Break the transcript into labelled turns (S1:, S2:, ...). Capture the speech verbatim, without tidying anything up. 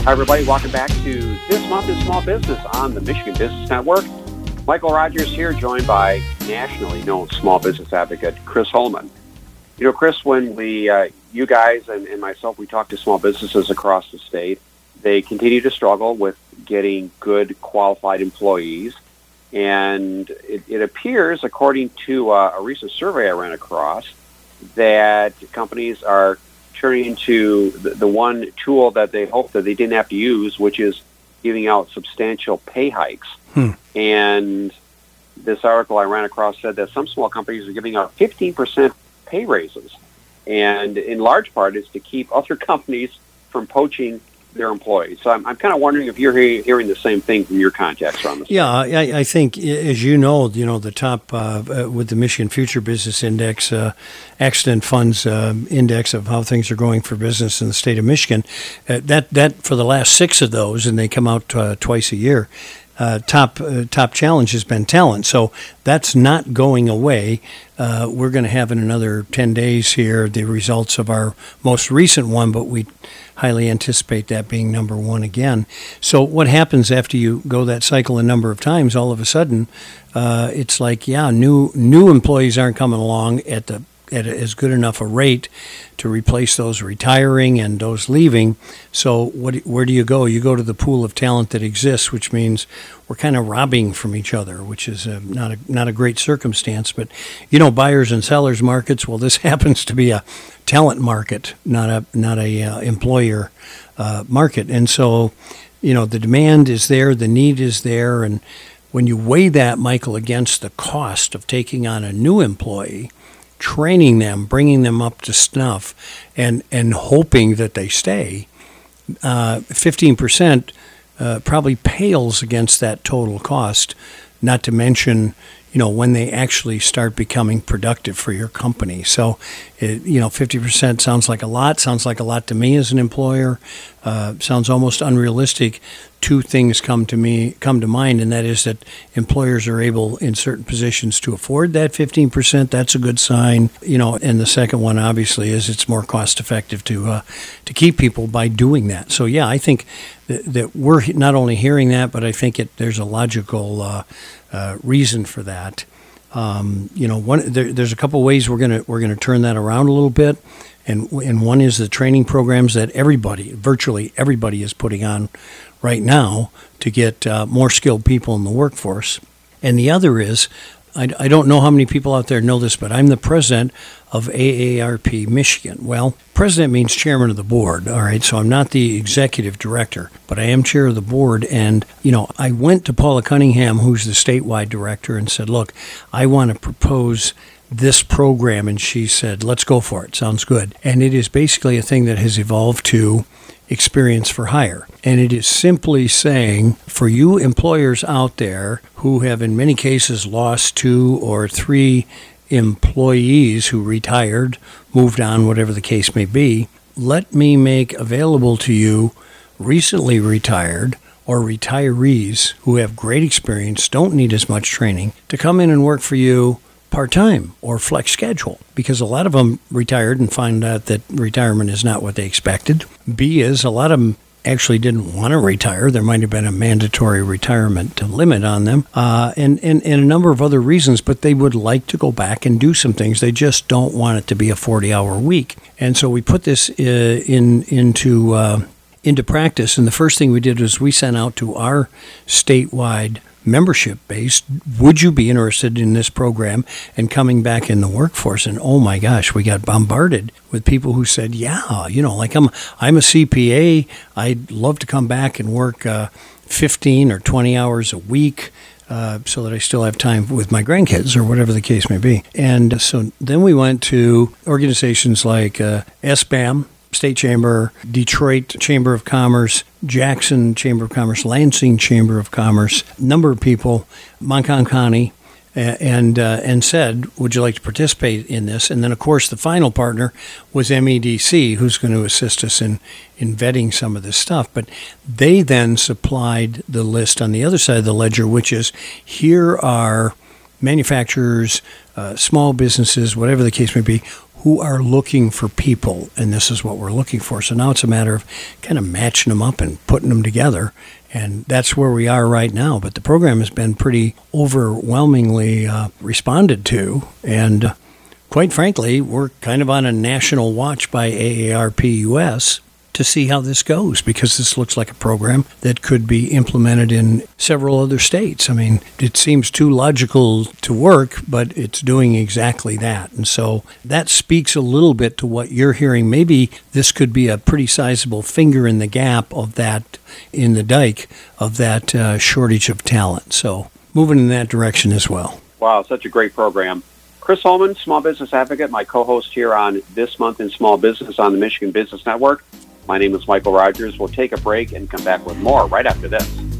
S1: Hi, everybody. Welcome back to This Month in Small Business on the Michigan Business Network. Michael Rogers here, joined by nationally known small business advocate Chris Holman. You know, Chris, when we, uh, you guys and, and myself, we talk to small businesses across the state, they continue to struggle with getting good, qualified employees. And it, it appears, according to uh, a recent survey I ran across, that companies are turning to the, the one tool that they hoped that they didn't have to use, which is giving out substantial pay hikes. Hmm. And this article I ran across said that some small companies are giving out fifteen percent pay raises. And in large part, it's to keep other companies from poaching their employees. So I'm, I'm kind of wondering if you're he- hearing the same thing from your contacts around this.
S2: Yeah, I, I think, as you know, you know the top uh, uh, with the Michigan Future Business Index, uh, Accident Funds uh, Index of how things are going for business in the state of Michigan. Uh, that that for the last six of those, and they come out uh, twice a year. Uh, top uh, top challenge has been talent, so that's not going away. Uh, we're going to have in another ten days here the results of our most recent one, but we highly anticipate that being number one again. So what happens after you go that cycle a number of times? All of a sudden, uh, it's like, yeah, new new employees aren't coming along at the at as good enough a rate to replace those retiring and those leaving. So what, where do you go? You go to the pool of talent that exists, which means we're kind of robbing from each other, which is a, not a not a great circumstance. But, you know, buyers and sellers markets, well, this happens to be a talent market, not a not a uh, employer uh, market. And so, you know, the demand is there, the need is there. And when you weigh that, Michael, against the cost of taking on a new employee, training them, bringing them up to snuff, and, and hoping that they stay, uh, fifteen percent uh, probably pales against that total cost, not to mention, you know, when they actually start becoming productive for your company. So, it, you know, fifty percent sounds like a lot, sounds like a lot to me as an employer, uh, sounds almost unrealistic. Two things come to me, come to mind, and that is that employers are able in certain positions to afford that fifteen percent. That's a good sign. You know, and the second one obviously is it's more cost effective to uh, to keep people by doing that. So yeah, I think that, that we're not only hearing that, but I think it there's a logical uh, uh, reason for that. Um, you know, one there, there's a couple ways we're gonna we're gonna turn that around a little bit, and and one is the training programs that everybody, virtually everybody, is putting on right now to get uh, more skilled people in the workforce. And the other is, I, I don't know how many people out there know this, but I'm the president of A A R P Michigan. Well, president means chairman of the board, all right? So I'm not the executive director, but I am chair of the board. And, you know, I went to Paula Cunningham, who's the statewide director, and said, look, I want to propose this program. And she said, let's go for it. Sounds good. And it is basically a thing that has evolved to Experience for Hire. And it is simply saying, for you employers out there who have in many cases lost two or three employees who retired, moved on, whatever the case may be, let me make available to you recently retired or retirees who have great experience, don't need as much training, to come in and work for you part-time or flex schedule, because a lot of them retired and find out that retirement is not what they expected. B is a lot of them actually didn't want to retire. There might have been a mandatory retirement limit on them, uh, and, and, and a number of other reasons, but they would like to go back and do some things. They just don't want it to be a forty-hour week. And so we put this uh, in into uh, into practice, and the first thing we did was we sent out to our statewide membership base, would you be interested in this program and coming back in the workforce? And oh my gosh, we got bombarded with people who said, yeah, you know, like I'm I'm a C P A, I'd love to come back and work uh, fifteen or twenty hours a week uh, so that I still have time with my grandkids or whatever the case may be. And so then we went to organizations like uh, S B A M, State Chamber, Detroit Chamber of Commerce, Jackson Chamber of Commerce, Lansing Chamber of Commerce, a number of people, Montcalm County, and uh, and said, would you like to participate in this? And then, of course, the final partner was M E D C, who's going to assist us in, in vetting some of this stuff. But they then supplied the list on the other side of the ledger, which is, here are manufacturers, uh, small businesses, whatever the case may be, who are looking for people, and this is what we're looking for. So now it's a matter of kind of matching them up and putting them together, and that's where we are right now. But the program has been pretty overwhelmingly uh, responded to, and uh, quite frankly, we're kind of on a national watch by A A R P U S to see how this goes, because this looks like a program that could be implemented in several other states. I mean, it seems too logical to work, but it's doing exactly that. And so that speaks a little bit to what you're hearing. Maybe this could be a pretty sizable finger in the gap of that, in the dike, of that uh, shortage of talent. So moving in that direction as well.
S1: Wow, such a great program. Chris Holman, Small Business Advocate, my co-host here on This Month in Small Business on the Michigan Business Network. My name is Michael Rogers. We'll take a break and come back with more right after this.